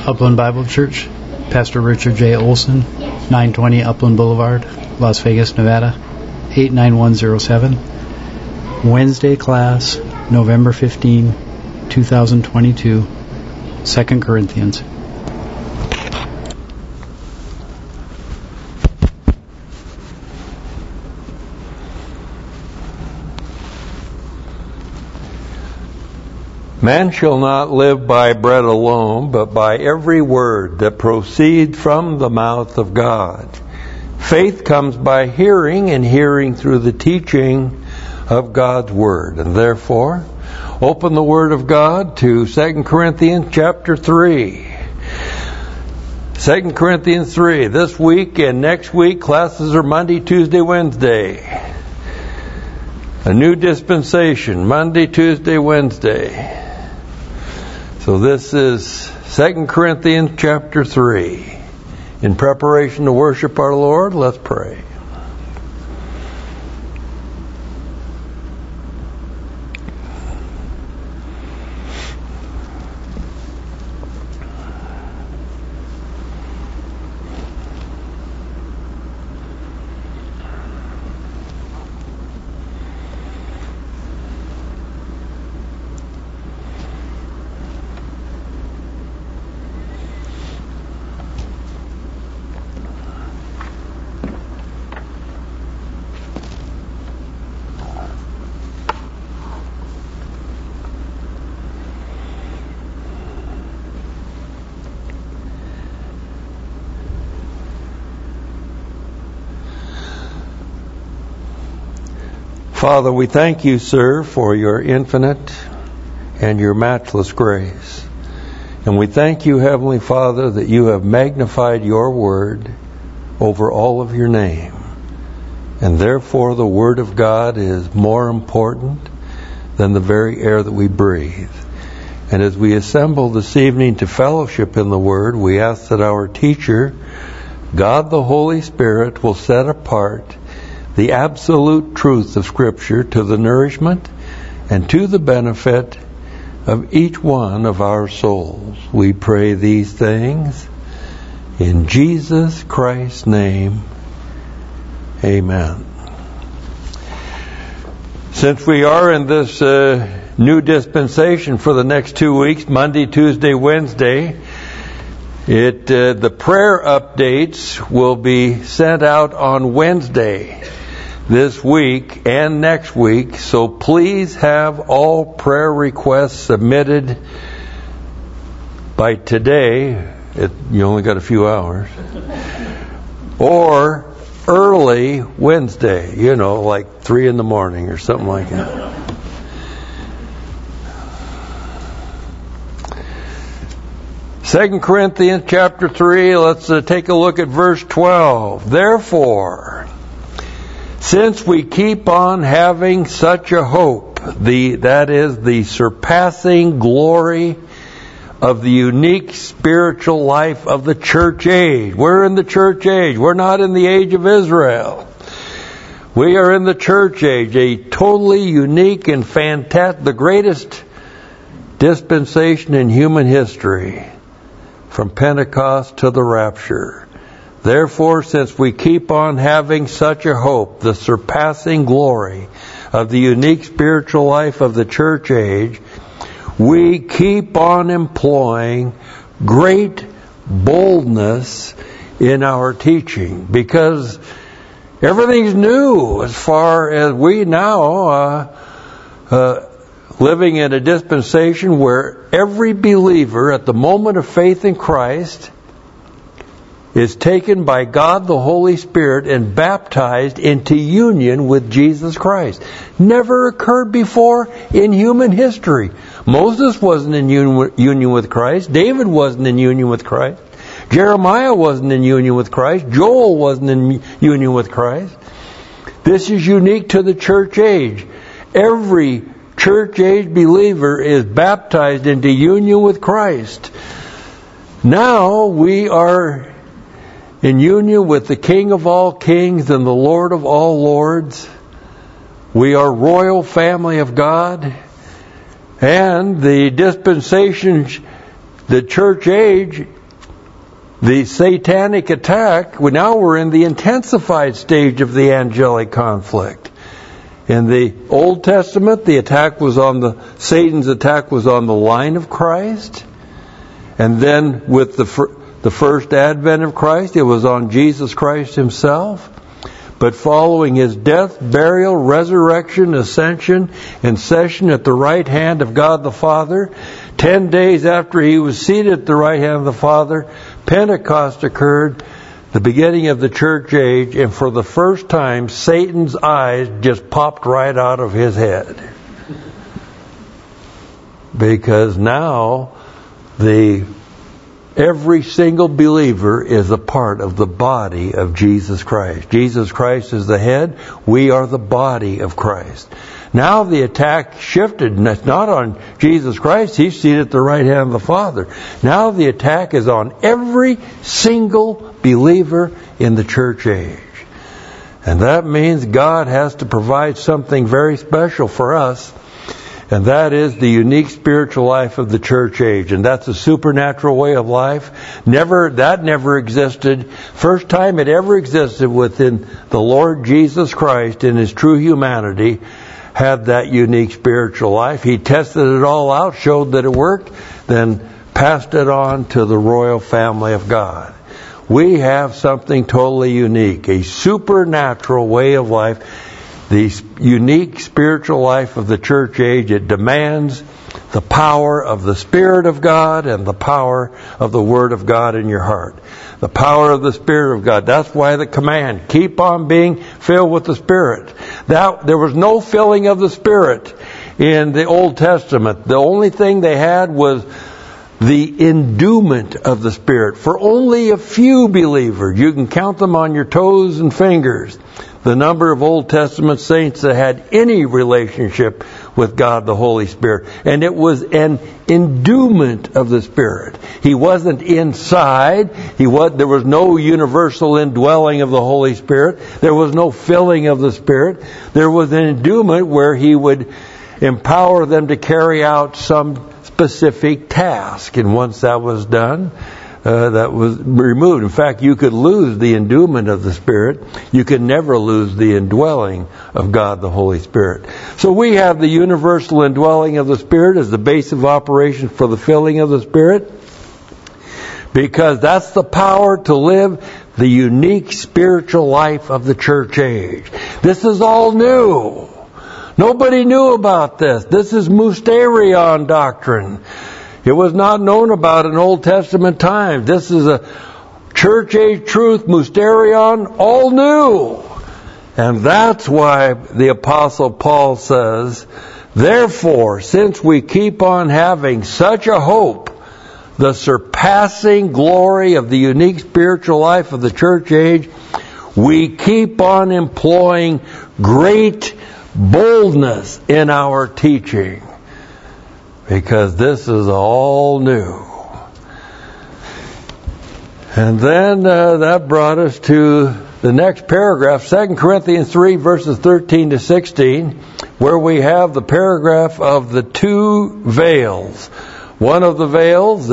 Upland Bible Church, Pastor Richard J. Olson, 920 Upland Boulevard, Las Vegas, Nevada, 89107. Wednesday class, November 15, 2022, 2 Corinthians. Man shall not live by bread alone, but by every word that proceeds from the mouth of God. Faith comes by hearing, and hearing through the teaching of God's Word. And therefore, open the Word of God to 2 Corinthians chapter 3. 2 Corinthians 3. This week and next week, classes are Monday, Tuesday, Wednesday. A new dispensation, Monday, Tuesday, Wednesday. So this is 2 Corinthians chapter 3. In preparation to worship our Lord, let's pray. Father, we thank you, sir, for your infinite and your matchless grace. And we thank you, Heavenly Father, that you have magnified your word over all of your name. And therefore the word of God is more important than the very air that we breathe. And as we assemble this evening to fellowship in the word, we ask that our teacher, God the Holy Spirit, will set apart the absolute truth of Scripture to the nourishment and to the benefit of each one of our souls. We pray these things in Jesus Christ's name. Amen. Since we are in this new dispensation for the next 2 weeks, Monday, Tuesday, Wednesday, the prayer updates will be sent out on Wednesday this week and next week, so please have all prayer requests submitted by today. You only got a few hours. Or early Wednesday, like 3 in the morning or something like that. Second Corinthians chapter 3, let's take a look at verse 12. Therefore, since we keep on having such a hope, that is the surpassing glory of the unique spiritual life of the church age. We're in the church age. We're not in the age of Israel. We are in the church age, a totally unique and fantastic, the greatest dispensation in human history, from Pentecost to the rapture. Therefore, since we keep on having such a hope, the surpassing glory of the unique spiritual life of the church age, we keep on employing great boldness in our teaching, because everything's new as far as we now living in a dispensation where every believer at the moment of faith in Christ is taken by God the Holy Spirit and baptized into union with Jesus Christ. Never occurred before in human history. Moses wasn't in union with Christ. David wasn't in union with Christ. Jeremiah wasn't in union with Christ. Joel wasn't in union with Christ. This is unique to the church age. Every church age believer is baptized into union with Christ. Now we are in union with the King of all kings and the Lord of all lords. We are royal family of God. And the dispensation, the church age, the satanic attack, now we're in the intensified stage of the angelic conflict. In the Old Testament, Satan's attack was on the line of Christ. And then with the first advent of Christ, it was on Jesus Christ himself. But following his death, burial, resurrection, ascension, and session at the right hand of God the Father, 10 days after he was seated at the right hand of the Father, Pentecost occurred, the beginning of the church age, and for the first time, Satan's eyes just popped right out of his head. Because now, every single believer is a part of the body of Jesus Christ. Jesus Christ is the head. We are the body of Christ. Now the attack shifted, and it's not on Jesus Christ. He's seated at the right hand of the Father. Now the attack is on every single believer in the church age. And that means God has to provide something very special for us. And that is the unique spiritual life of the church age. And that's a supernatural way of life. That never existed. First time it ever existed within the Lord Jesus Christ in his true humanity had that unique spiritual life. He tested it all out, showed that it worked, then passed it on to the royal family of God. We have something totally unique, a supernatural way of life. The unique spiritual life of the church age, it demands the power of the Spirit of God and the power of the Word of God in your heart. The power of the Spirit of God. That's why the command, keep on being filled with the Spirit. There was no filling of the Spirit in the Old Testament. The only thing they had was the endowment of the Spirit for only a few believers. You can count them on your toes and fingers. The number of Old Testament saints that had any relationship with God the Holy Spirit. And it was an endowment of the Spirit. He wasn't inside. There was no universal indwelling of the Holy Spirit. There was no filling of the Spirit. There was an endowment where He would empower them to carry out some specific task. And once that was done, that was removed. In fact, you could lose the endowment of the Spirit. You could never lose the indwelling of God the Holy Spirit. So we have the universal indwelling of the Spirit as the base of operation for the filling of the Spirit, because that's the power to live the unique spiritual life of the church age. This is all new. Nobody knew about this. This is mysterion doctrine. It was not known about in Old Testament times. This is a church age truth, mysterion, all new. And that's why the Apostle Paul says, therefore, since we keep on having such a hope, the surpassing glory of the unique spiritual life of the church age, we keep on employing great boldness in our teaching. Because this is all new. And then that brought us to the next paragraph, 2 Corinthians 3, verses 13 to 16, where we have the paragraph of the two veils. One of the veils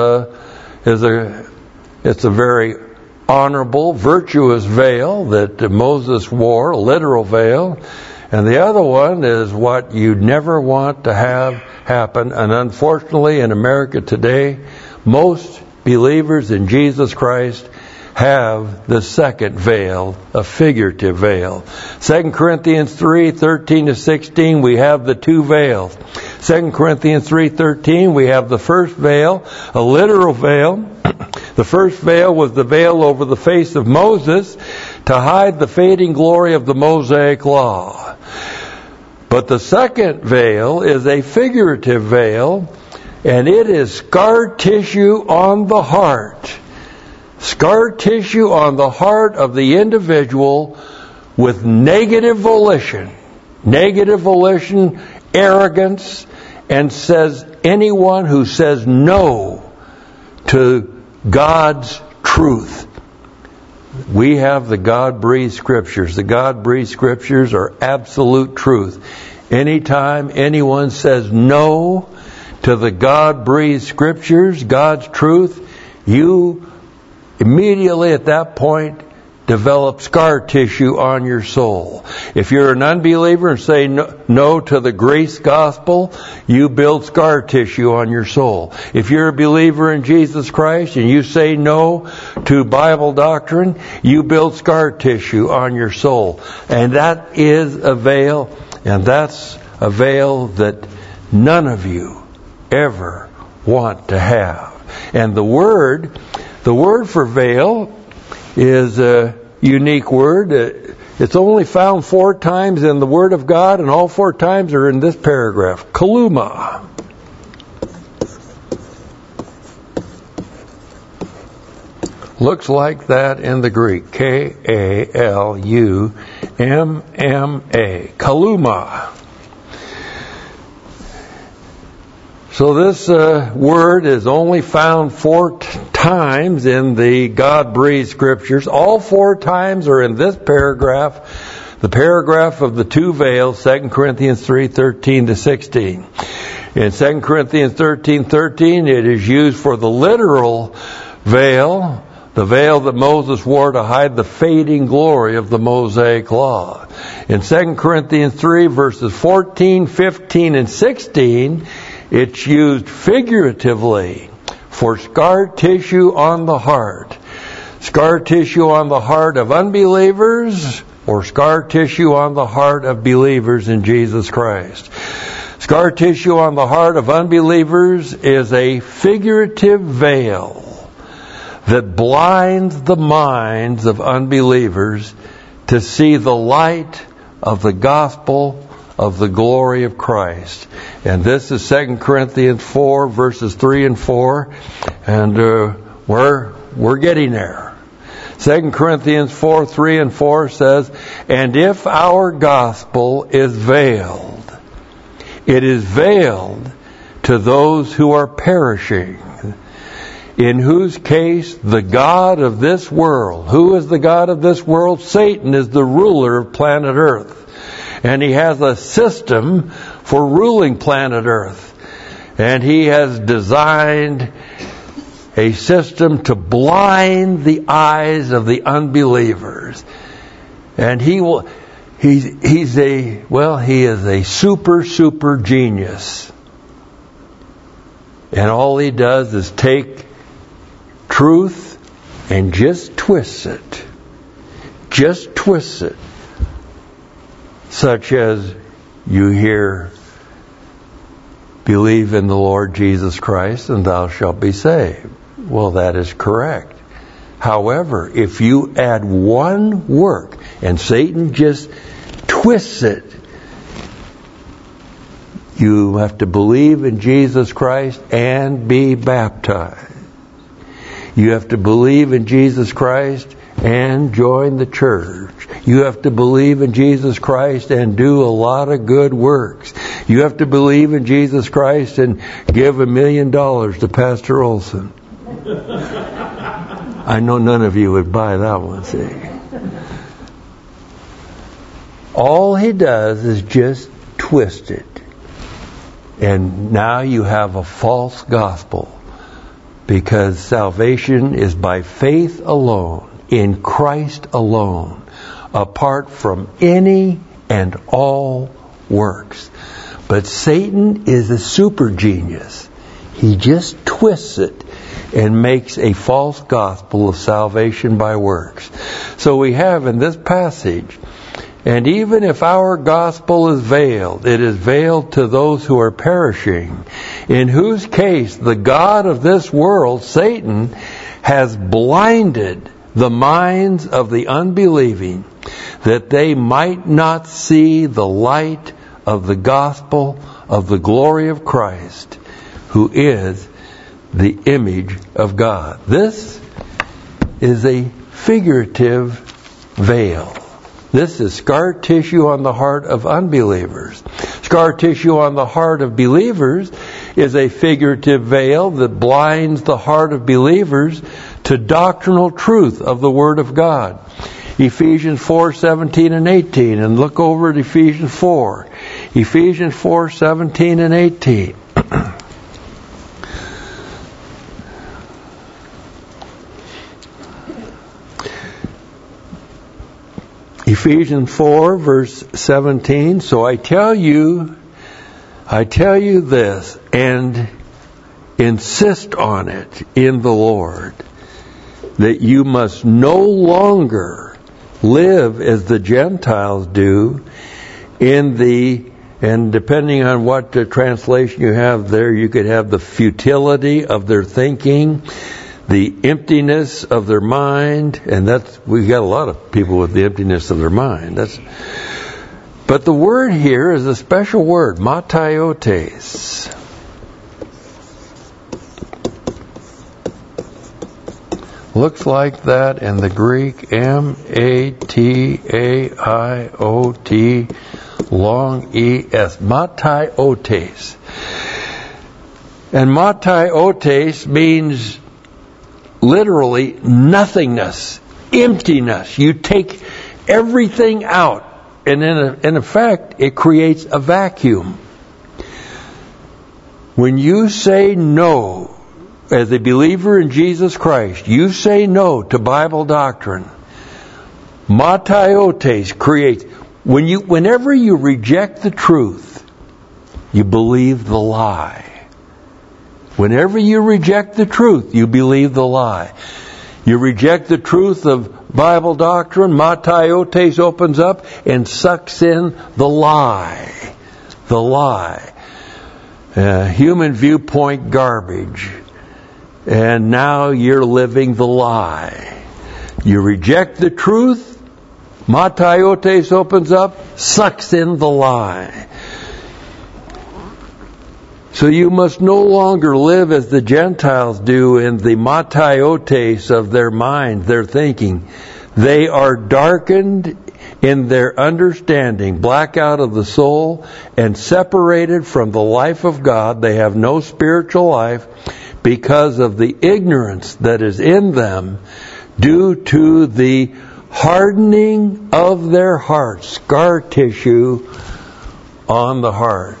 it's a very honorable, virtuous veil that Moses wore, a literal veil. And the other one is what you never want to have happen. And unfortunately, in America today, most believers in Jesus Christ have the second veil, a figurative veil. 2 Corinthians 3, 13 to 16, we have the two veils. 2 Corinthians 3:13, we have the first veil, a literal veil. The first veil was the veil over the face of Moses to hide the fading glory of the Mosaic law. But the second veil is a figurative veil, and it is scar tissue on the heart. Scar tissue on the heart of the individual with negative volition, arrogance, and says anyone who says no to God's truth. We have the God-breathed Scriptures. The God-breathed Scriptures are absolute truth. Anytime anyone says no to the God-breathed Scriptures, God's truth, you immediately at that point develop scar tissue on your soul. If you're an unbeliever and say no to the grace gospel, you build scar tissue on your soul. If you're a believer in Jesus Christ and you say no to Bible doctrine, you build scar tissue on your soul. And that is a veil, and that's a veil that none of you ever want to have. And the word for veil is a unique word. It's only found 4 times in the Word of God, and all 4 times are in this paragraph. Kaluma. Looks like that in the Greek. K-A-L-U-M-M-A. Kaluma. So this word is only found 4 times in the God-breathed scriptures. All 4 times are in this paragraph, the paragraph of the 2 veils, 2 Corinthians 3:13-16. In 2 Corinthians 13:13, it is used for the literal veil, the veil that Moses wore to hide the fading glory of the Mosaic Law. In 2 Corinthians 3, verses 14, 15, and 16, it's used figuratively for scar tissue on the heart. Scar tissue on the heart of unbelievers or scar tissue on the heart of believers in Jesus Christ. Scar tissue on the heart of unbelievers is a figurative veil that blinds the minds of unbelievers to see the light of the gospel of the glory of Christ. And this is 2 Corinthians 4, verses 3 and 4. And we're getting there. 2 Corinthians 4, 3 and 4 says, "And if our gospel is veiled, it is veiled to those who are perishing, in whose case the God of this world," who is the God of this world? Satan is the ruler of planet Earth. And he has a system for ruling planet Earth. And he has designed a system to blind the eyes of the unbelievers. And he is a super genius. And all he does is take truth and just twists it. Just twists it. Such as you hear, "Believe in the Lord Jesus Christ and thou shalt be saved." Well, that is correct. However, if you add one work, and Satan just twists it, you have to believe in Jesus Christ and be baptized. You have to believe in Jesus Christ and join the church. You have to believe in Jesus Christ and do a lot of good works. You have to believe in Jesus Christ and give $1 million to Pastor Olson. I know none of you would buy that one, see. All he does is just twist it. And now you have a false gospel. Because salvation is by faith alone, in Christ alone, apart from any and all works. But Satan is a super genius. He just twists it and makes a false gospel of salvation by works. So we have in this passage, "And even if our gospel is veiled, it is veiled to those who are perishing, in whose case the God of this world, Satan, has blinded the minds of the unbelieving, that they might not see the light of the gospel of the glory of Christ, who is the image of God." This is a figurative veil. This is scar tissue on the heart of unbelievers. Scar tissue on the heart of believers is a figurative veil that blinds the heart of believers to doctrinal truth of the Word of God. Ephesians 4:17 and 18. And look over at Ephesians 4. Ephesians 4:17 and 18. Ephesians 4, verse 17. So I tell you this, and insist on it in the Lord, that you must no longer live as the Gentiles do and depending on what translation you have there, you could have the futility of their thinking, the emptiness of their mind, and we got a lot of people with the emptiness of their mind. But the word here is a special word, mataiotes. Looks like that in the Greek, M-A-T-A-I-O-T, long E-S, mataiotes. And mataiotes means literally nothingness, emptiness. You take everything out, and in effect, it creates a vacuum. When you say no, as a believer in Jesus Christ, you say no to Bible doctrine. Mataiotes creates. Whenever you reject the truth, you believe the lie. Whenever you reject the truth, you believe the lie. You reject the truth of Bible doctrine, mataiotes opens up and sucks in the lie. The lie. Human viewpoint garbage. And now you're living the lie. You reject the truth, mataiotes opens up, sucks in the lie. So you must no longer live as the Gentiles do in the mataiotes of their mind, their thinking. They are darkened in their understanding, black out of the soul, and separated from the life of God. They have no spiritual life because of the ignorance that is in them due to the hardening of their hearts, scar tissue on the heart.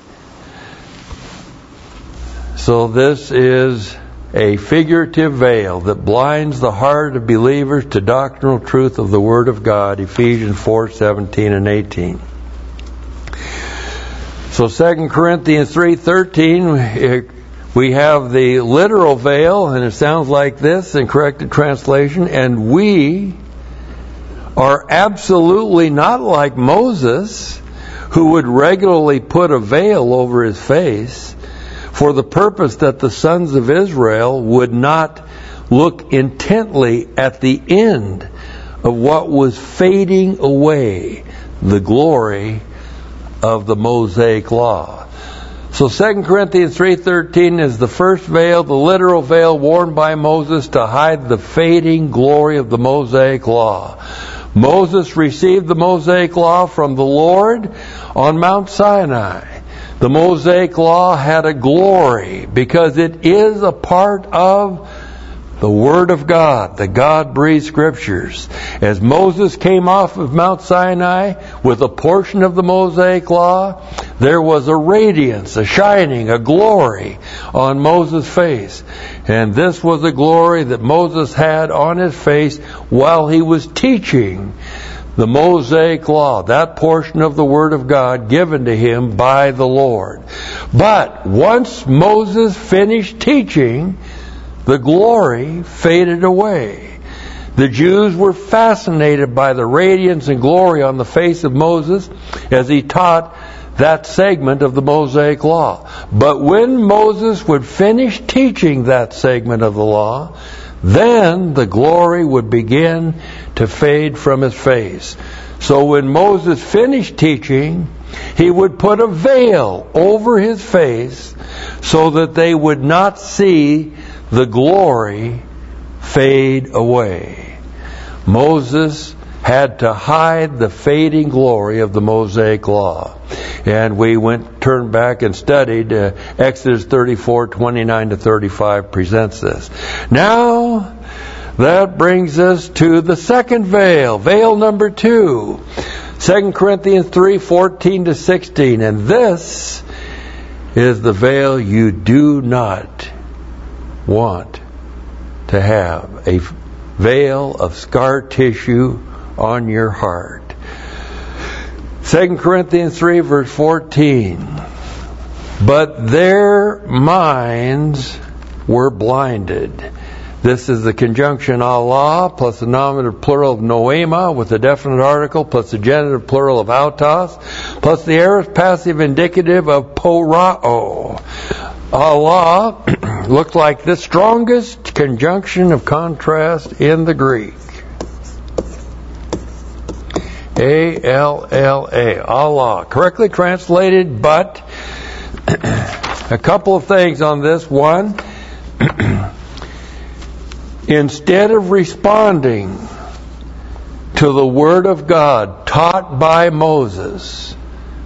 So this is a figurative veil that blinds the heart of believers to doctrinal truth of the Word of God, Ephesians 4:17 and 18. So 2 Corinthians 3:13, we have the literal veil, and it sounds like this in corrected translation, and we are absolutely not like Moses, who would regularly put a veil over his face, for the purpose that the sons of Israel would not look intently at the end of what was fading away, the glory of the Mosaic law. So 2 Corinthians 3:13 is the first veil, the literal veil worn by Moses to hide the fading glory of the Mosaic law. Moses received the Mosaic law from the Lord on Mount Sinai. The Mosaic law had a glory because it is a part of the Word of God, the God-breathed Scriptures. As Moses came off of Mount Sinai with a portion of the Mosaic law, there was a radiance, a shining, a glory on Moses' face. And this was a glory that Moses had on his face while he was teaching the Mosaic law, that portion of the Word of God given to him by the Lord. But once Moses finished teaching, the glory faded away. The Jews were fascinated by the radiance and glory on the face of Moses as he taught that segment of the Mosaic law. But when Moses would finish teaching that segment of the law, then the glory would begin to fade from his face. So when Moses finished teaching, he would put a veil over his face so that they would not see the glory fade away. Moses had to hide the fading glory of the Mosaic law. And we turned back and studied Exodus 34:29 to 35 presents this. Now, that brings us to the second veil, veil number 2, 2 Corinthians 3:14 to 16. And this is the veil you do not want to have, a veil of scar tissue on your heart. 2 Corinthians 3, verse 14. But their minds were blinded. This is the conjunction Allah plus the nominative plural of noema with the definite article plus the genitive plural of autos plus the aorist passive indicative of porao. Allah looked like the strongest conjunction of contrast in the Greek. A-L-L-A. Allah. Correctly translated, but a couple of things on this. One, instead of responding to the Word of God taught by Moses,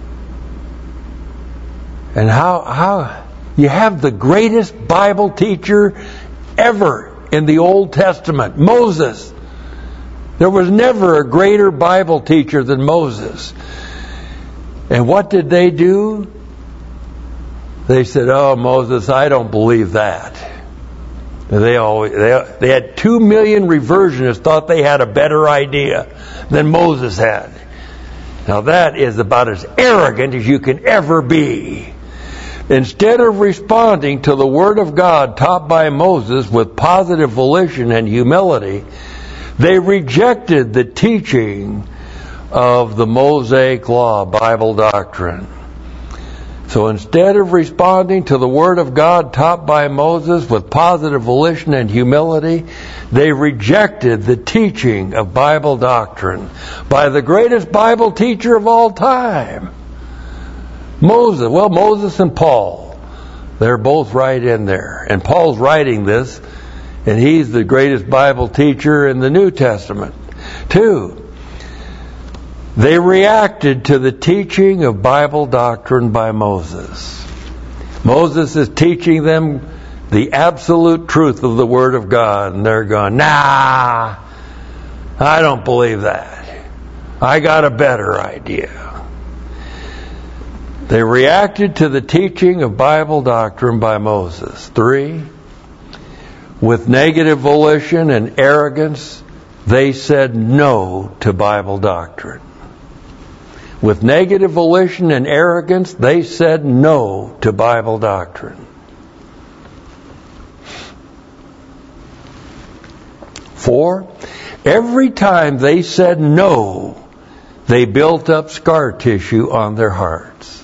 and how you have the greatest Bible teacher ever in the Old Testament, Moses. There was never a greater Bible teacher than Moses. And what did they do? They said, "Oh, Moses, I don't believe that." They had 2 million reversionists thought they had a better idea than Moses had. Now that is about as arrogant as you can ever be. Instead of responding to the Word of God taught by Moses with positive volition and humility, they rejected the teaching of the Mosaic Law, Bible doctrine. So instead of responding to the Word of God taught by Moses with positive volition and humility, they rejected the teaching of Bible doctrine by the greatest Bible teacher of all time, Moses. Well, Moses and Paul, they're both right in there. And Paul's writing this, and he's the greatest Bible teacher in the New Testament. 2, they reacted to the teaching of Bible doctrine by Moses. Moses is teaching them the absolute truth of the Word of God, and they're going, "Nah, I don't believe that. I got a better idea." They reacted to the teaching of Bible doctrine by Moses. 3, with negative volition and arrogance, they said no to Bible doctrine. With negative volition and arrogance, they said no to Bible doctrine. 4, every time they said no, they built up scar tissue on their hearts.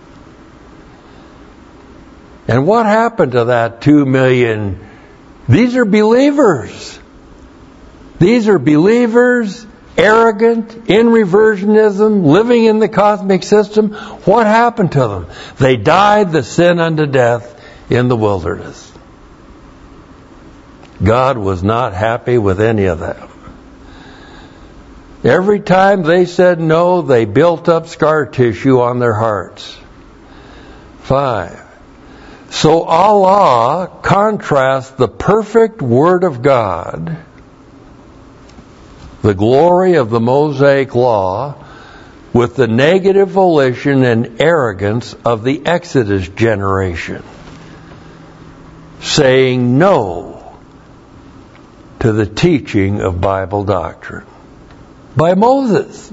And what happened to that 2 million? These are believers. These are believers, arrogant, in reversionism, living in the cosmic system. What happened to them? They died the sin unto death in the wilderness. God was not happy with any of them. Every time they said no, they built up scar tissue on their hearts. 5, so Allah contrasts the perfect Word of God, the glory of the Mosaic Law, with the negative volition and arrogance of the Exodus generation, saying no to the teaching of Bible doctrine by Moses.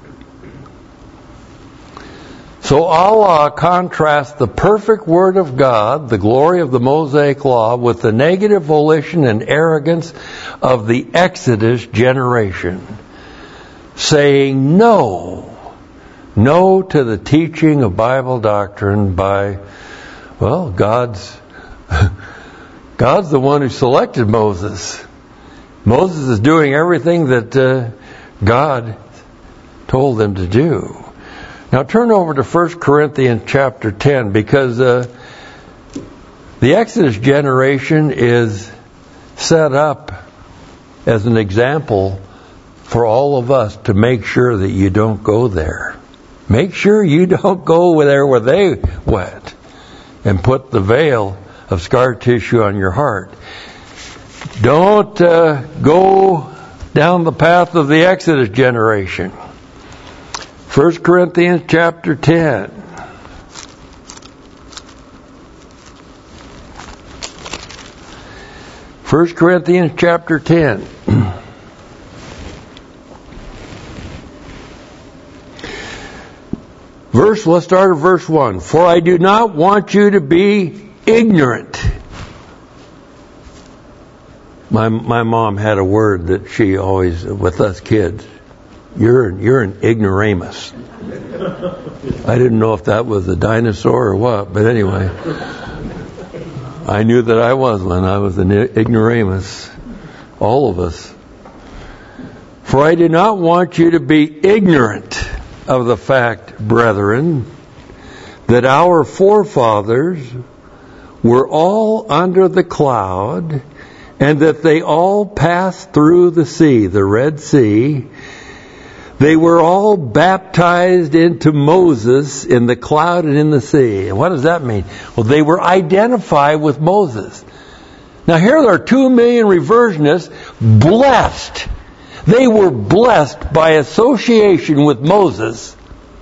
So Allah contrasts the perfect Word of God, the glory of the Mosaic Law, with the negative volition and arrogance of the Exodus generation, saying no to the teaching of Bible doctrine by, well, God's the one who selected Moses. Moses is doing everything that God told them to do. Now turn over to 1 Corinthians chapter 10, because the Exodus generation is set up as an example for all of us to make sure that you don't go there. Make sure you don't go there where they went and put the veil of scar tissue on your heart. Don't go down the path of the Exodus generation. 1 Corinthians chapter 10. First Corinthians chapter 10. Let's start at verse 1. For I do not want you to be ignorant. My mom had a word that she always, with us kids, you're an ignoramus. I didn't know if that was a dinosaur or what, but anyway, I knew that I was one. I was an ignoramus. All of us. For I do not want you to be ignorant of the fact, brethren, that our forefathers were all under the cloud, and that they all passed through the sea, the Red Sea. They were all baptized into Moses in the cloud and in the sea. And what does that mean? Well, they were identified with Moses. Now here are 2 million reversionists blessed. They were blessed by association with Moses.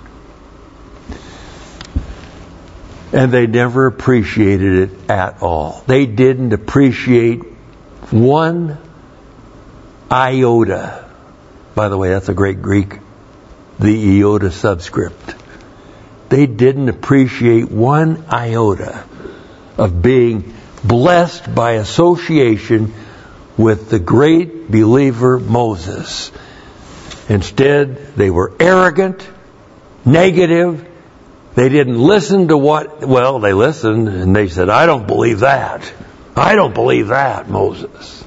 And they never appreciated it at all. They didn't appreciate one iota. By the way, that's a great Greek, the iota subscript. They didn't appreciate one iota of being blessed by association with the great believer Moses. Instead, they were arrogant, negative. They didn't listen to they listened and they said, I don't believe that. I don't believe that, Moses.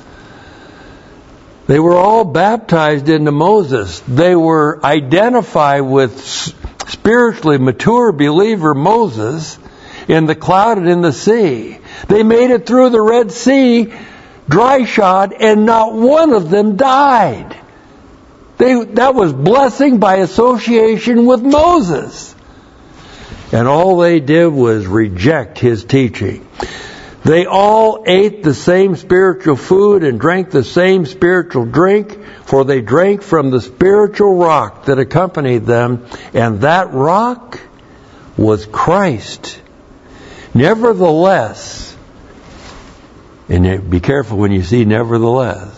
They were all baptized into Moses. They were identified with spiritually mature believer Moses in the cloud and in the sea. They made it through the Red Sea, dry shod, and not one of them died. That was blessing by association with Moses. And all they did was reject his teaching. They all ate the same spiritual food and drank the same spiritual drink, for they drank from the spiritual rock that accompanied them, and that rock was Christ. Nevertheless, and be careful when you see nevertheless,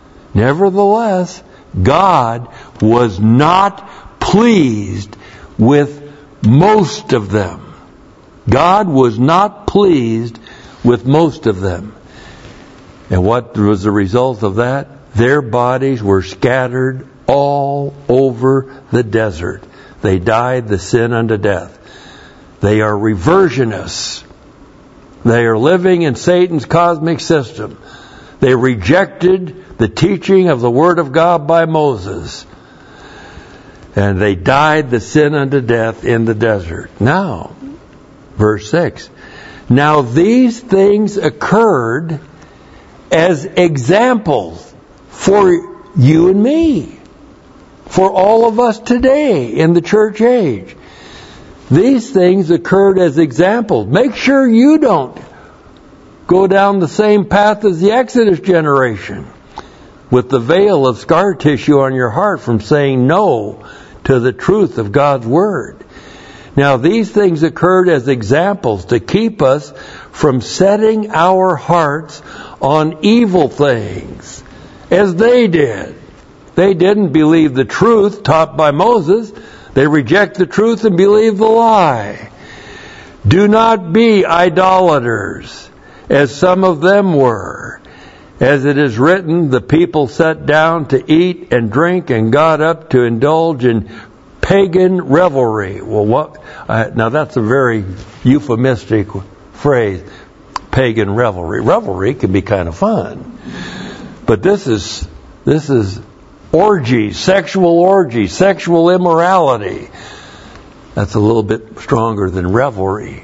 God was not pleased with most of them. God was not pleased with most of them. And what was the result of that? Their bodies were scattered all over the desert. They died the sin unto death. They are reversionists. They are living in Satan's cosmic system. They rejected the teaching of the Word of God by Moses. And they died the sin unto death in the desert. Now, verse 6. Now these things occurred as examples for you and me, for all of us today in the church age. These things occurred as examples. Make sure you don't go down the same path as the Exodus generation with the veil of scar tissue on your heart from saying no to the truth of God's Word. Now these things occurred as examples to keep us from setting our hearts on evil things, as they did. They didn't believe the truth taught by Moses. They reject the truth and believe the lie. Do not be idolaters, as some of them were. As it is written, the people sat down to eat and drink and got up to indulge in pagan revelry. Well, now that's a very euphemistic phrase, pagan revelry. Revelry can be kind of fun, but this is orgies, sexual immorality. That's a little bit stronger than revelry.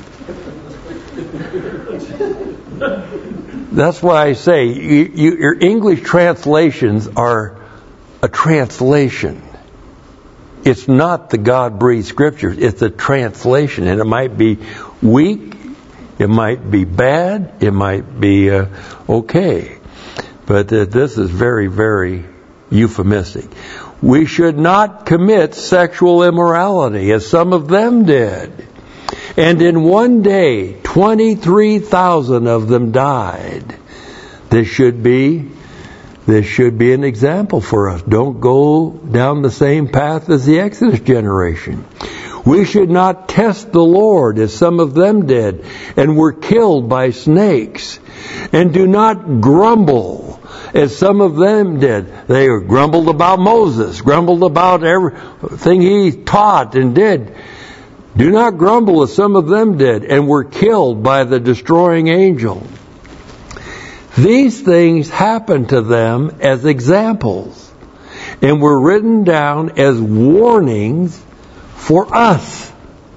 That's why I say your English translations are a translation. It's not the God-breathed Scriptures. It's a translation, and it might be weak, it might be bad, it might be okay. But this is very, very euphemistic. We should not commit sexual immorality, as some of them did. And in one day, 23,000 of them died. This should be an example for us. Don't go down the same path as the Exodus generation. We should not test the Lord as some of them did and were killed by snakes. And do not grumble as some of them did. They grumbled about Moses, grumbled about everything he taught and did. Do not grumble as some of them did and were killed by the destroying angel. These things happened to them as examples and were written down as warnings for us.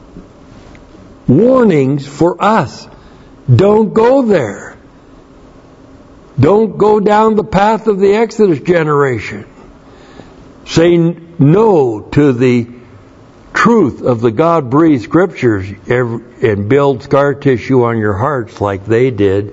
Warnings for us. Don't go there. Don't go down the path of the Exodus generation. Say no to the truth of the God-breathed scriptures and build scar tissue on your hearts like they did.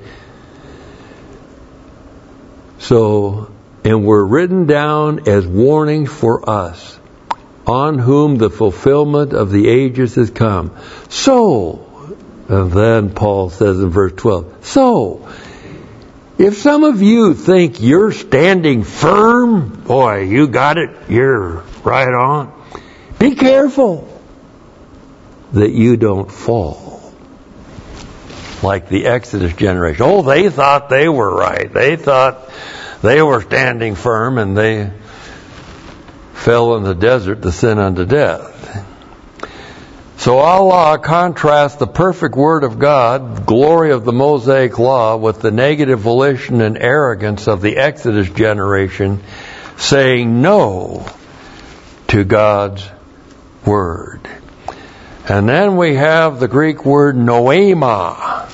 And were written down as warnings for us, on whom the fulfillment of the ages has come. And then Paul says in verse 12, if some of you think you're standing firm, boy, you got it, you're right on. Be careful that you don't fall like the Exodus generation. Oh, they thought they were right. They thought they were standing firm, and they fell in the desert to sin unto death. So Allah contrasts the perfect Word of God, glory of the Mosaic Law, with the negative volition and arrogance of the Exodus generation, saying no to God's Word. And then we have the Greek word noema.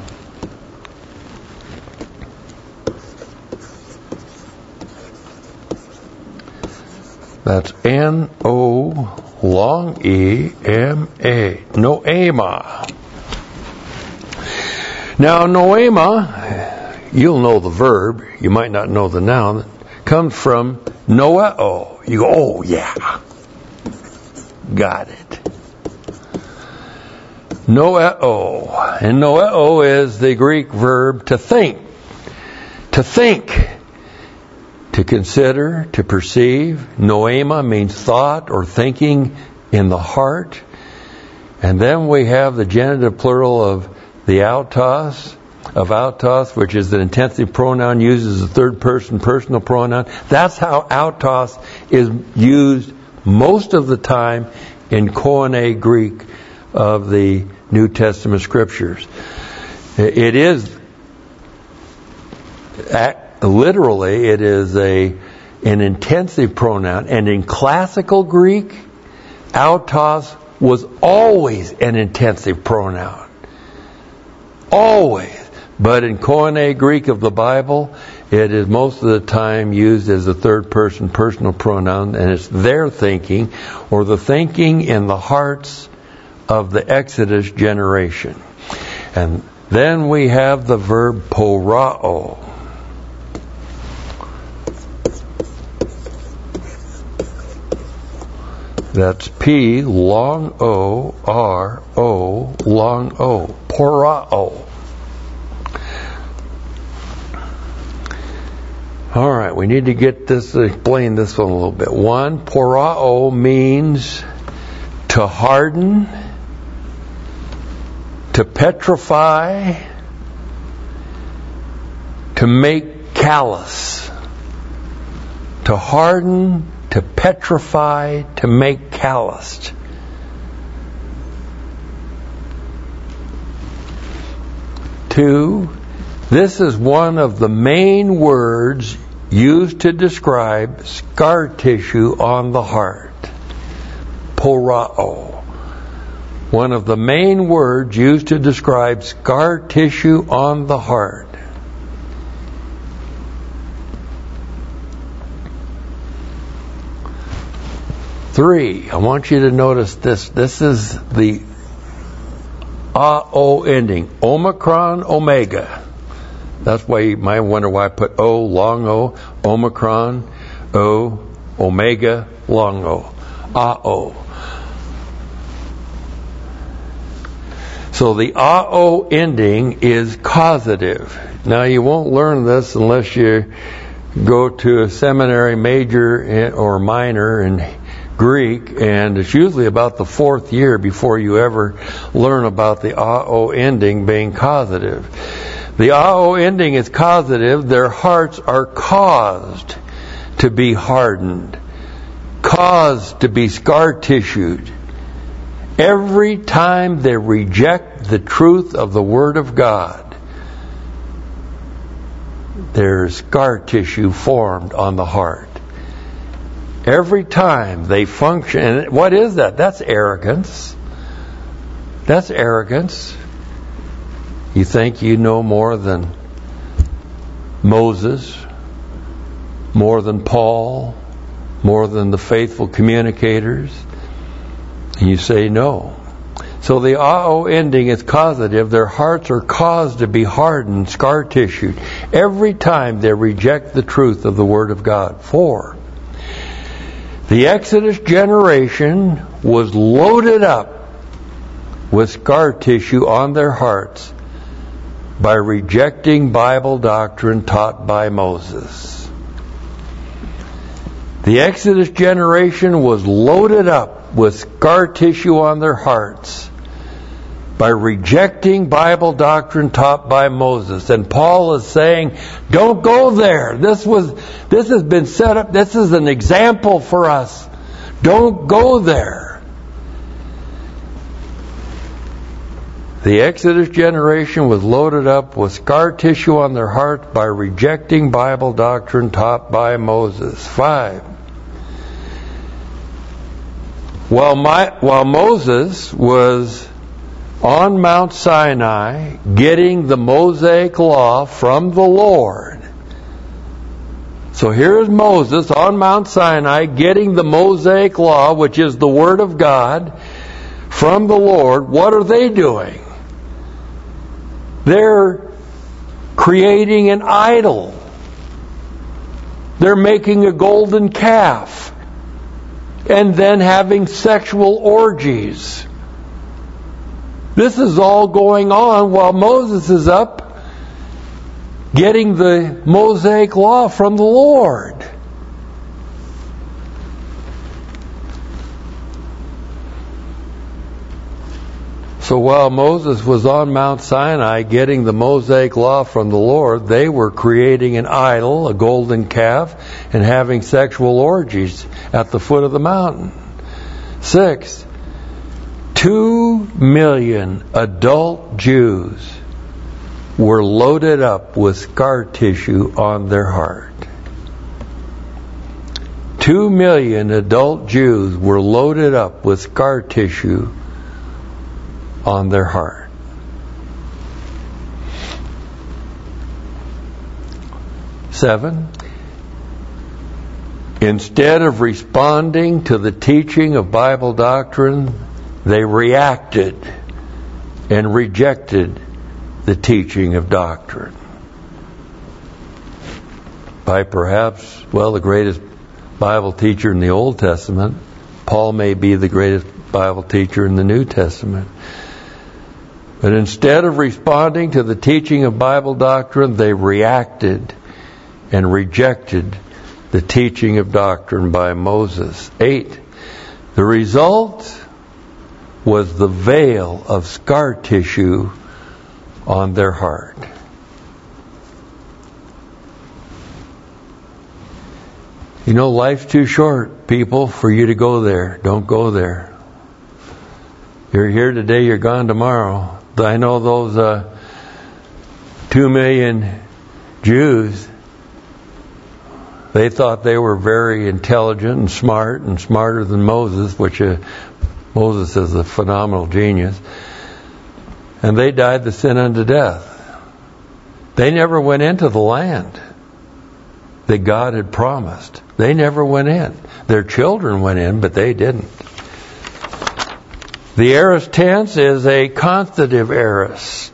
That's N-O long E-M-A. Noema. Now, noema, you'll know the verb, you might not know the noun, comes from noeo. You go, oh yeah, got it. Noeo. And noeo is the Greek verb to think. To think. To consider, to perceive. Noema means thought or thinking in the heart. And then we have the genitive plural of the autos, which is an intensive pronoun used as a third person personal pronoun. That's how autos is used most of the time in Koine Greek of the New Testament scriptures. It is literally, it is an intensive pronoun, and in classical Greek, autos was always an intensive pronoun. Always. But in Koine Greek of the Bible, it is most of the time used as a third person personal pronoun, and it's their thinking, or the thinking in the hearts of the Exodus generation. And then we have the verb porao. That's P long O R O long O. Porao. All right, we need to explain this one a little bit. One, porao means to harden, to petrify, to make callous. To harden, to petrify, to make calloused. Two, this is one of the main words used to describe scar tissue on the heart. Porao. One of the main words used to describe scar tissue on the heart. Three, I want you to notice this. This is the A-O ending. Omicron, omega. That's why you might wonder why I put O, long O, Omicron, O, omega, long O. A-O. So the A-O ending is causative. Now you won't learn this unless you go to a seminary major or minor in Greek, and it's usually about the fourth year before you ever learn about the "ao" ending being causative. The "ao" ending is causative. Their hearts are caused to be hardened, caused to be scar tissued. Every time they reject the truth of the Word of God, there's scar tissue formed on the heart. Every time they function, and what is that? That's arrogance. That's arrogance. You think you know more than Moses, more than Paul, more than the faithful communicators, and you say no. So the "ao" ending is causative. Their hearts are caused to be hardened, scar tissued, every time they reject the truth of the Word of God. 4. The Exodus generation was loaded up with scar tissue on their hearts by rejecting Bible doctrine taught by Moses. The Exodus generation was loaded up with scar tissue on their hearts by rejecting Bible doctrine taught by Moses. And Paul is saying, don't go there. This has been set up. This is an example for us. Don't go there. The Exodus generation was loaded up with scar tissue on their hearts by rejecting Bible doctrine taught by Moses. 5. While Moses was on Mount Sinai getting the Mosaic Law from the Lord. So here's Moses on Mount Sinai getting the Mosaic Law, which is the Word of God, from the Lord. What are they doing? They're creating an idol. They're making a golden calf and then having sexual orgies. This is all going on while Moses is up getting the Mosaic Law from the Lord. So while Moses was on Mount Sinai getting the Mosaic Law from the Lord, they were creating an idol, a golden calf, and having sexual orgies at the foot of the mountain. 6. 2 million adult Jews were loaded up with scar tissue on their heart. 2 million adult Jews were loaded up with scar tissue on their heart. 7. Instead of responding to the teaching of Bible doctrine, they reacted and rejected the teaching of doctrine. By perhaps, the greatest Bible teacher in the Old Testament, Paul may be the greatest Bible teacher in the New Testament. But instead of responding to the teaching of Bible doctrine, they reacted and rejected the teaching of doctrine by Moses. 8. The result was the veil of scar tissue on their heart. You know, life's too short, people, for you to go there. Don't go there. You're here today, you're gone tomorrow. I know those 2 million Jews, they thought they were very intelligent and smart and smarter than Moses, which Moses is a phenomenal genius. And they died the sin unto death. They never went into the land that God had promised. They never went in. Their children went in, but they didn't. The aorist tense is a constative aorist.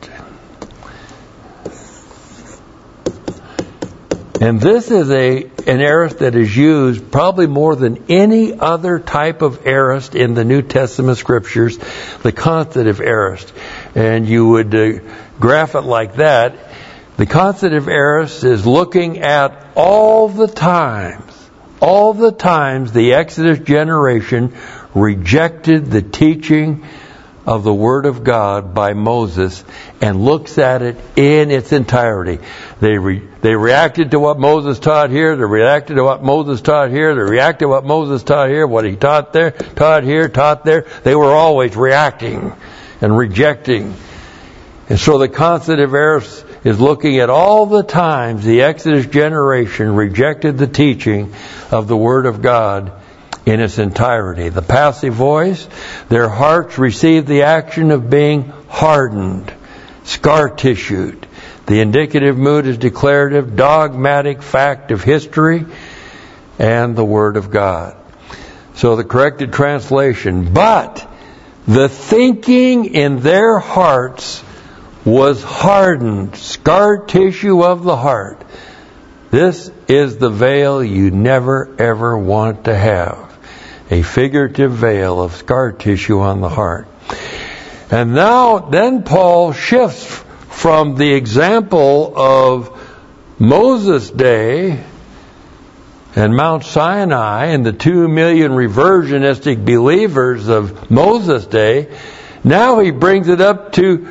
And this is an aorist that is used probably more than any other type of aorist in the New Testament scriptures, the constative aorist. And you would graph it like that. The constative aorist is looking at all the times all the times the Exodus generation rejected the teaching of the Word of God by Moses and looks at it in its entirety. They reacted to what Moses taught here. They reacted to what Moses taught here. They reacted to what Moses taught here. What he taught there, taught here, taught there. They were always reacting and rejecting. And so the Council of Eros is looking at all the times the Exodus generation rejected the teaching of the Word of God in its entirety. The passive voice, their hearts received the action of being hardened, scar-tissued. The indicative mood is declarative, dogmatic fact of history and the Word of God. So the corrected translation, but the thinking in their hearts was hardened, scar tissue of the heart. This is the veil you never ever want to have. A figurative veil of scar tissue on the heart. And now, then Paul shifts from the example of Moses' day and Mount Sinai and the 2 million reversionistic believers of Moses' day. Now he brings it up to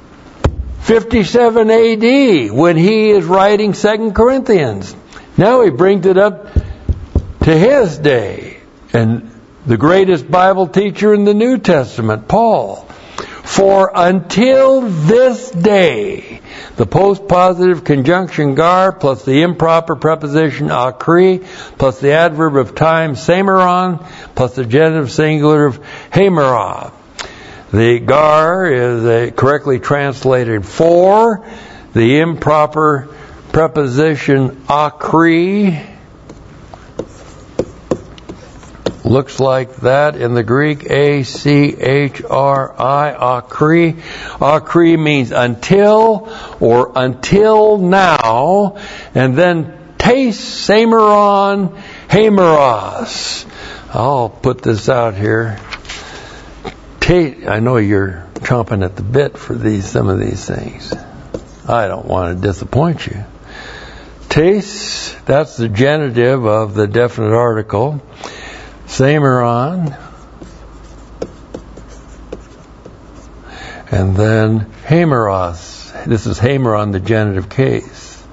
57 AD when he is writing 2 Corinthians. Now he brings it up to his day. And the greatest Bible teacher in the New Testament, Paul. For until this day, the postpositive conjunction gar plus the improper preposition akri plus the adverb of time sameron plus the genitive singular of hemera. The gar is correctly translated for. The improper preposition akri looks like that in the Greek, A-C-H-R-I, akri. Akri means until or until now, and then tes sameron hemeros. I'll put this out here. I know you're chomping at the bit for some of these things. I don't want to disappoint you. Tes, that's the genitive of the definite article. Sameron, and then hemeros. This is hemeron, the genitive case.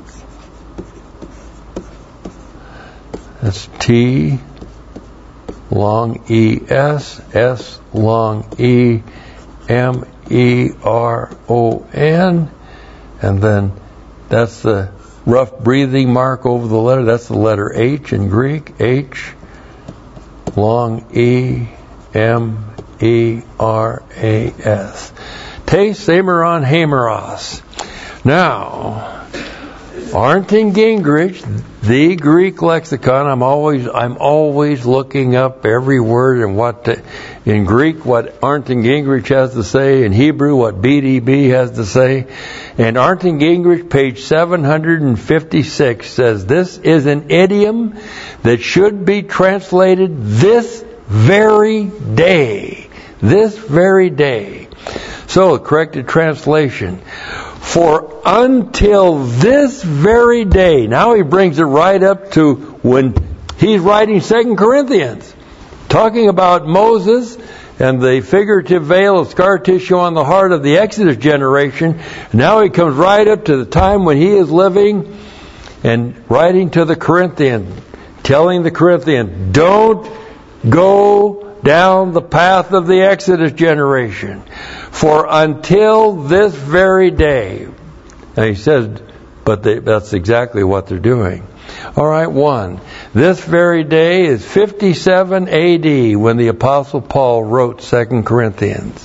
That's T long E S, S long E M E R O N, and then that's the rough breathing mark over the letter. That's the letter H in Greek. H long E M E R A S. Te sameron hemeros. Now, Arndt Gingrich, the Greek lexicon. I'm always looking up every word and in Greek what Arndt Gingrich has to say, in Hebrew what BDB has to say. And Arndt Gingrich, page 756, says this is an idiom that should be translated this very day. This very day. So, corrected translation. For until this very day. Now he brings it right up to when he's writing 2 Corinthians. Talking about Moses and the figurative veil of scar tissue on the heart of the Exodus generation. Now he comes right up to the time when he is living and writing to the Corinthians. Telling the Corinthians, don't go down the path of the Exodus generation. For until this very day. And he says, but that's exactly what they're doing. All right, 1. This very day is 57 AD when the Apostle Paul wrote 2 Corinthians.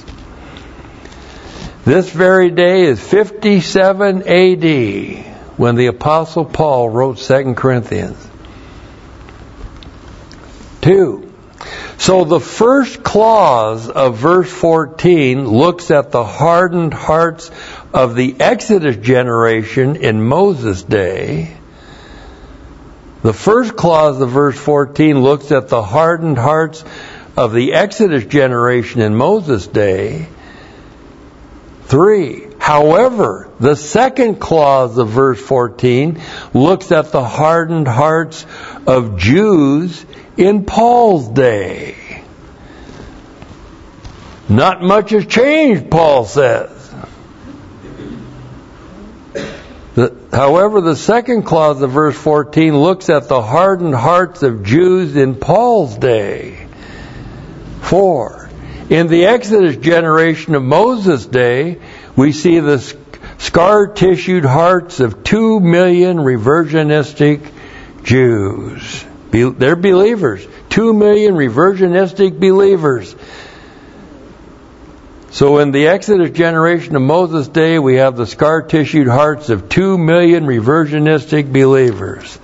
This very day is 57 AD when the Apostle Paul wrote 2 Corinthians. 2. So the first clause of verse 14 looks at the hardened hearts of the Exodus generation in Moses' day. The first clause of verse 14 looks at the hardened hearts of the Exodus generation in Moses' day. 3. However, the second clause of verse 14 looks at the hardened hearts of Jews in Paul's day. Not much has changed, Paul says. However, the second clause of verse 14 looks at the hardened hearts of Jews in Paul's day. 4. In the Exodus generation of Moses' day, we see the scar-tissued hearts of 2 million reversionistic Jews. They're believers. 2 million reversionistic believers. So in the Exodus generation of Moses' day, we have the scar-tissued hearts of 2 million reversionistic believers.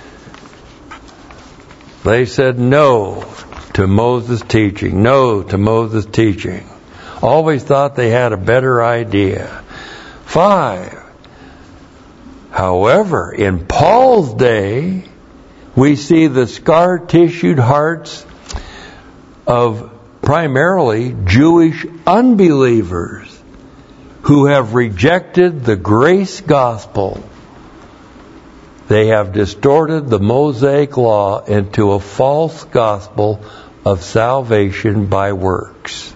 They said no to Moses' teaching. No to Moses' teaching. Always thought they had a better idea. 5. However, in Paul's day, we see the scar-tissued hearts of primarily Jewish unbelievers who have rejected the grace gospel. They have distorted the Mosaic law into a false gospel of salvation by works.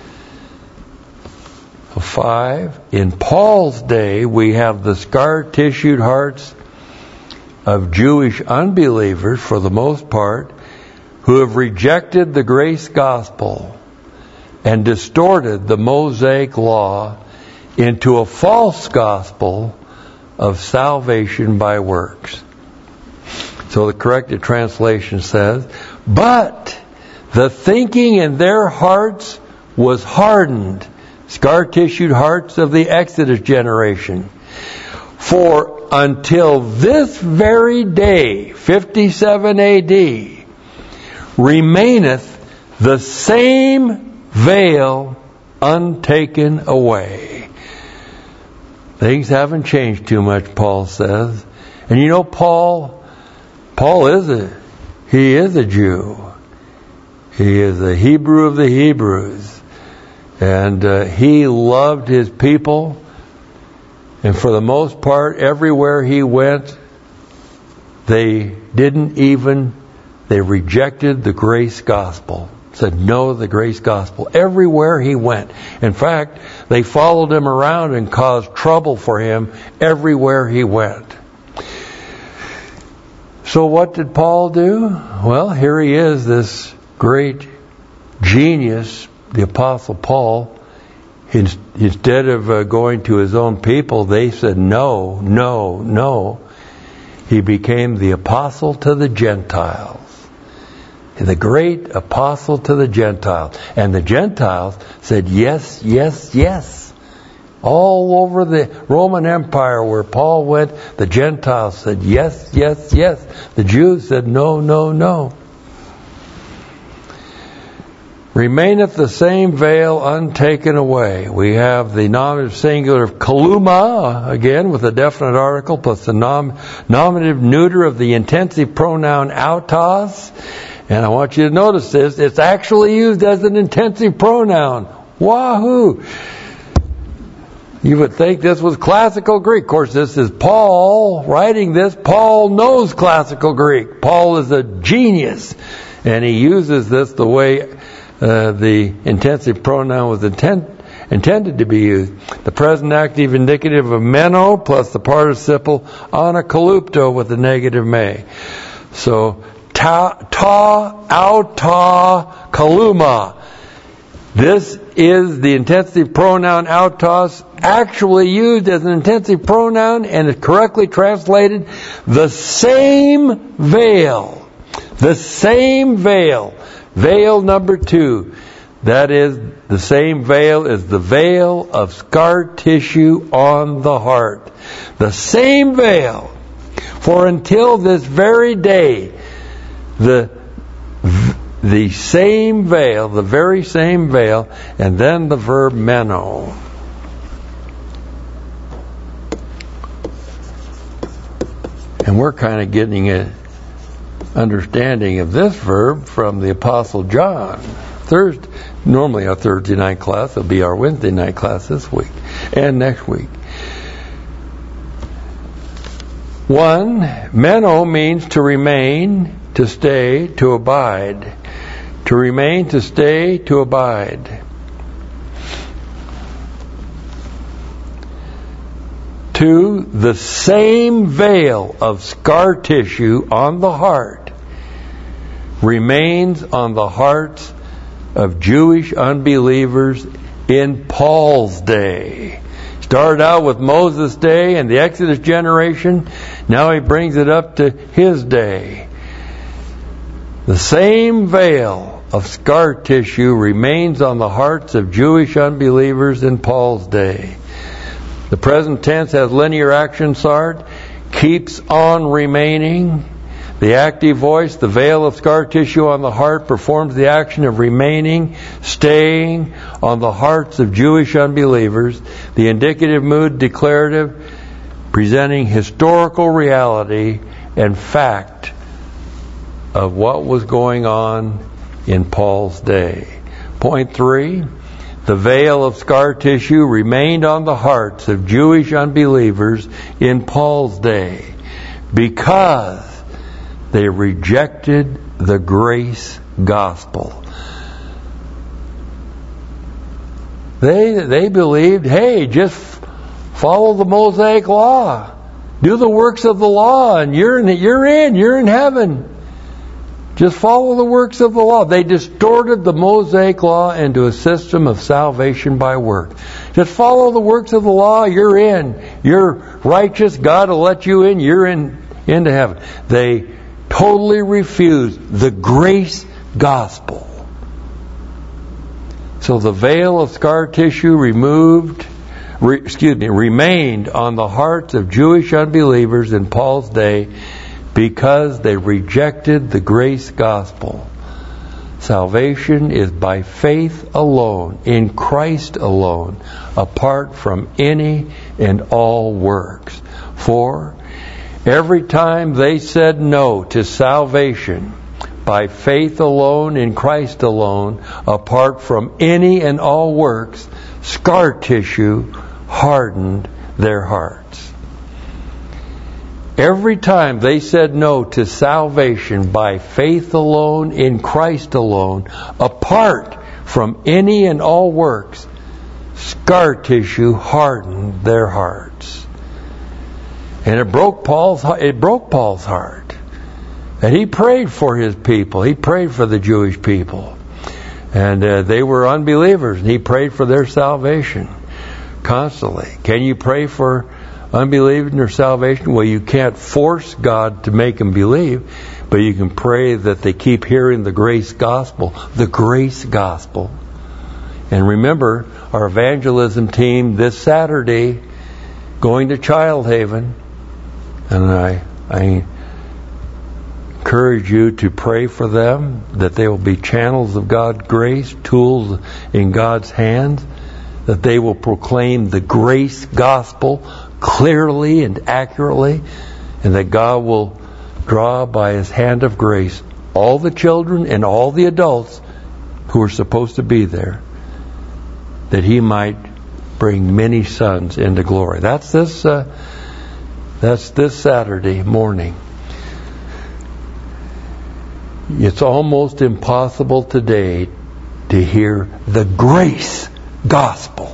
5. In Paul's day, we have the scar-tissued hearts of Jewish unbelievers, for the most part, who have rejected the grace gospel and distorted the Mosaic law into a false gospel of salvation by works. So the corrected translation says, but the thinking in their hearts was hardened, scar-tissued hearts of the Exodus generation. For until this very day, 57 AD, remaineth the same veil untaken away. Things haven't changed too much, Paul says. And you know, Paul is a Jew. He is a Hebrew of the Hebrews. And he loved his people. And for the most part, everywhere he went, they rejected the grace gospel. Said no to the grace gospel everywhere he went. In fact, they followed him around and caused trouble for him everywhere he went. So what did Paul do? Well, here he is, this great genius, the Apostle Paul. Instead of going to his own people, they said no, no, no. He became the apostle to the Gentiles. The great apostle to the Gentiles. And the Gentiles said yes, yes, yes. All over the Roman Empire where Paul went, the Gentiles said yes, yes, yes. The Jews said no, no, no. Remaineth the same veil untaken away. We have the nominative singular of kaluma, again with a definite article, plus the nominative neuter of the intensive pronoun autos. And I want you to notice this. It's actually used as an intensive pronoun. Wahoo! You would think this was classical Greek. Of course, this is Paul writing this. Paul knows classical Greek. Paul is a genius. And he uses this the way the intensive pronoun was intended to be used. The present active indicative of meno plus the participle anakalupto with the negative me. So, auta, kaluma. This is the intensive pronoun autos, actually used as an intensive pronoun and is correctly translated the same veil. The same veil. Veil number 2. That is, the same veil is the veil of scar tissue on the heart. The same veil. For until this very day, the same veil, the very same veil, and then the verb meno. And we're kind of getting an understanding of this verb from the Apostle John. Normally our Thursday night class will be our Wednesday night class this week. and next week. 1, meno means to remain, to stay, to abide. To remain, to stay, to abide. 2, the same veil of scar tissue on the heart remains on the hearts of Jewish unbelievers in Paul's day. Started out with Moses' day and the Exodus generation. Now he brings it up to his day. The same veil of scar tissue remains on the hearts of Jewish unbelievers in Paul's day. The present tense has linear action sart, keeps on remaining. The active voice, the veil of scar tissue on the heart, performs the action of remaining, staying on the hearts of Jewish unbelievers. The indicative mood, declarative, presenting historical reality and fact of what was going on in Paul's day. Point 3, the veil of scar tissue remained on the hearts of Jewish unbelievers in Paul's day because they rejected the grace gospel. They believed, hey, just follow the Mosaic law. Do the works of the law and you're in heaven. Just follow the works of the law. They distorted the Mosaic law into a system of salvation by work. Just follow the works of the law, you're in. You're righteous, God will let you in, you're into heaven. They totally refused the grace gospel. So the veil of scar tissue remained on the hearts of Jewish unbelievers in Paul's day because they rejected the grace gospel. Salvation is by faith alone, in Christ alone, apart from any and all works. For every time they said no to salvation, by faith alone, in Christ alone, apart from any and all works, scar tissue hardened their hearts. Every time they said no to salvation by faith alone, in Christ alone, apart from any and all works, scar tissue hardened their hearts. And it broke Paul's heart. And he prayed for his people. He prayed for the Jewish people. And they were unbelievers, and he prayed for their salvation constantly. Can you pray for unbelief in their salvation? Well, you can't force God to make them believe, but you can pray that they keep hearing the grace gospel. The grace gospel. And remember, our evangelism team this Saturday going to Child Haven, and I encourage you to pray for them, that they will be channels of God's grace, tools in God's hands, that they will proclaim the grace gospel clearly and accurately, and that God will draw by His hand of grace all the children and all the adults who are supposed to be there, that He might bring many sons into glory. That's this Saturday morning. It's almost impossible today to hear the grace gospel.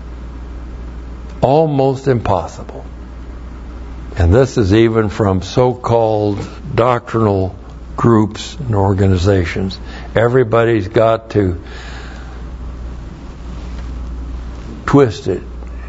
Almost impossible. And this is even from so-called doctrinal groups and organizations. Everybody's got to twist it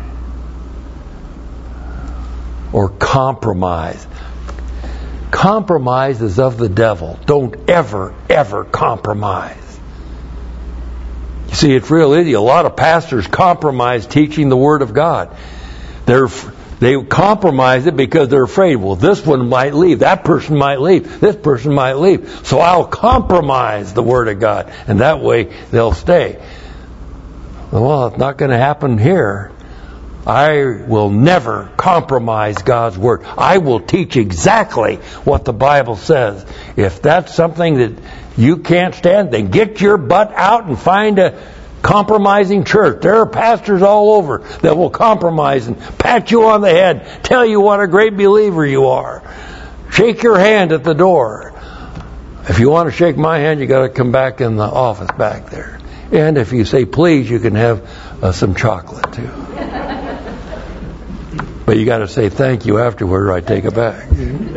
or compromise. Compromise is of the devil. Don't ever, ever compromise. You see, it's real easy. A lot of pastors compromise teaching the Word of God. They compromise it because they're afraid, well, this one might leave, that person might leave, this person might leave, so I'll compromise the Word of God, and that way they'll stay. Well, it's not going to happen here. I will never compromise God's Word. I will teach exactly what the Bible says. If that's something that you can't stand, then get your butt out and find a Compromising church. There are pastors all over that will compromise and pat you on the head, tell you what a great believer you are. Shake your hand at the door. If you want to shake my hand, you got to come back in the office back there. And if you say please, you can have some chocolate too. But you got to say thank you afterward, or I take it back.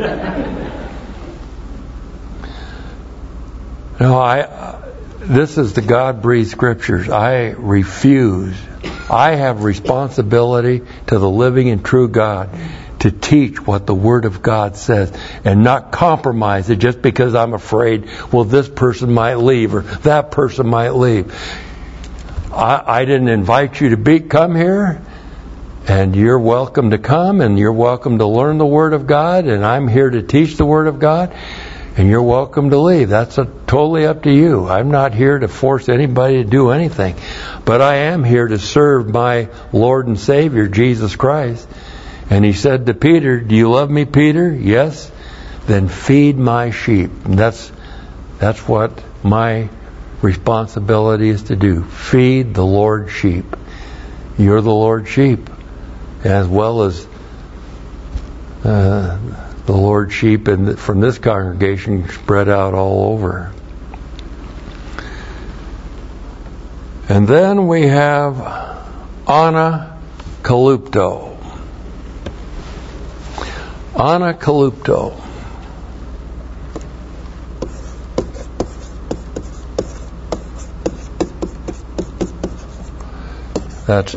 No, this is the God-breathed scriptures. I refuse. I have responsibility to the living and true God to teach what the Word of God says and not compromise it just because I'm afraid, well, this person might leave or that person might leave. I didn't invite you to come here, and you're welcome to come, and you're welcome to learn the Word of God, and I'm here to teach the Word of God. And you're welcome to leave. That's totally up to you. I'm not here to force anybody to do anything. But I am here to serve my Lord and Savior, Jesus Christ. And he said to Peter, do you love me, Peter? Yes. Then feed my sheep. And that's what my responsibility is to do. Feed the Lord's sheep. You're the Lord's sheep. As well as the Lord's sheep from this congregation spread out all over. And then we have Anakalupto. Anakalupto. That's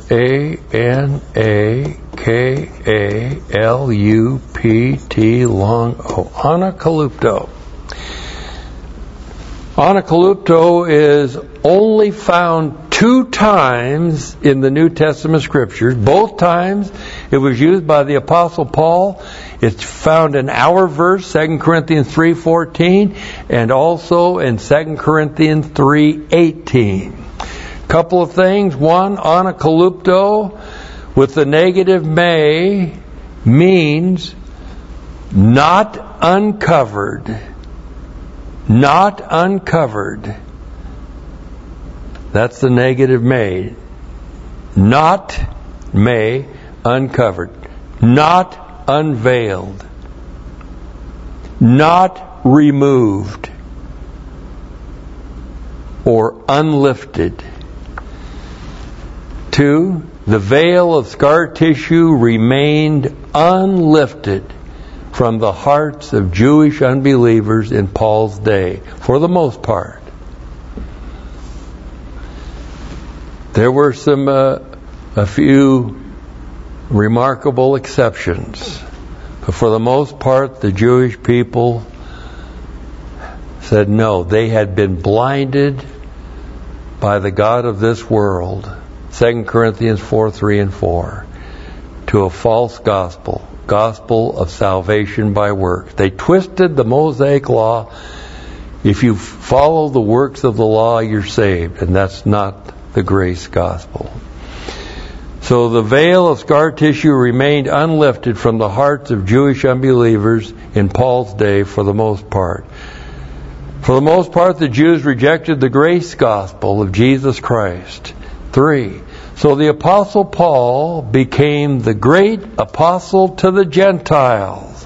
Anakalupto, long O. Anakalupto. Anakalupto is only found 2 times in the New Testament Scriptures. Both times it was used by the Apostle Paul. It's found in our verse, 2 Corinthians 3:14, and also in 2 Corinthians 3:18. Couple of things. One, Anakalupto with the negative me means not uncovered. Not uncovered. That's the negative me. Not me, uncovered. Not unveiled. Not removed. Or unlifted. 2, the veil of scar tissue remained unlifted from the hearts of Jewish unbelievers in Paul's day, for the most part. There were a few remarkable exceptions, but for the most part, the Jewish people said no. They had been blinded by the god of this world, 2 Corinthians 4:3 and 4, to a false gospel of salvation by works. They twisted the Mosaic law. If you follow the works of the law, you're saved, and that's not the grace gospel. So the veil of scar tissue remained unlifted from the hearts of Jewish unbelievers in Paul's day for the most part. For the most part, the Jews rejected the grace gospel of Jesus Christ. 3. So the Apostle Paul became the great apostle to the Gentiles,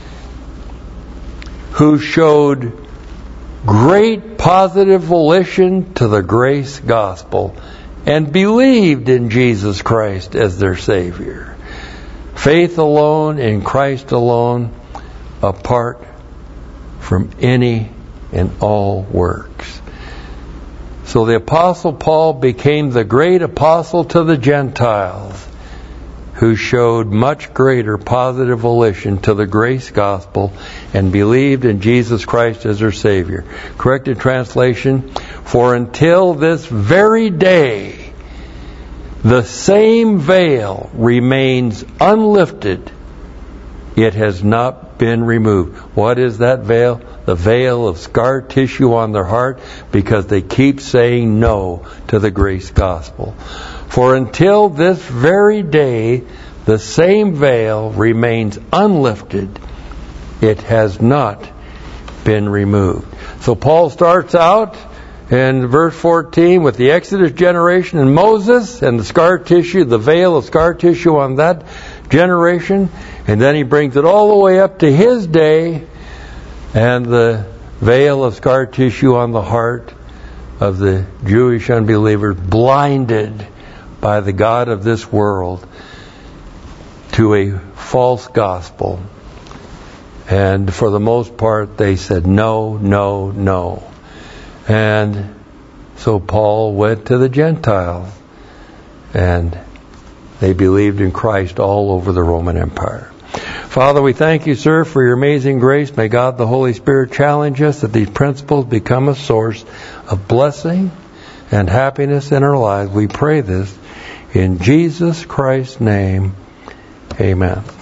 who showed great positive volition to the grace gospel and believed in Jesus Christ as their Savior. Faith alone in Christ alone, apart from any and all works. So the Apostle Paul became the great apostle to the Gentiles, who showed much greater positive volition to the grace gospel and believed in Jesus Christ as their Savior. Corrected translation, for until this very day, the same veil remains unlifted. It has not been removed. What is that veil? The veil of scar tissue on their heart, because they keep saying no to the grace gospel. For until this very day, the same veil remains unlifted. It has not been removed. So Paul starts out in verse 14 with the Exodus generation and Moses and the scar tissue, the veil of scar tissue on that generation. And then he brings it all the way up to his day and the veil of scar tissue on the heart of the Jewish unbelievers, blinded by the God of this world to a false gospel. And for the most part, they said no, no, no. And so Paul went to the Gentiles, and they believed in Christ all over the Roman Empire. Father, we thank you, sir, for your amazing grace. May God the Holy Spirit challenge us that these principles become a source of blessing and happiness in our lives. We pray this in Jesus Christ's name. Amen.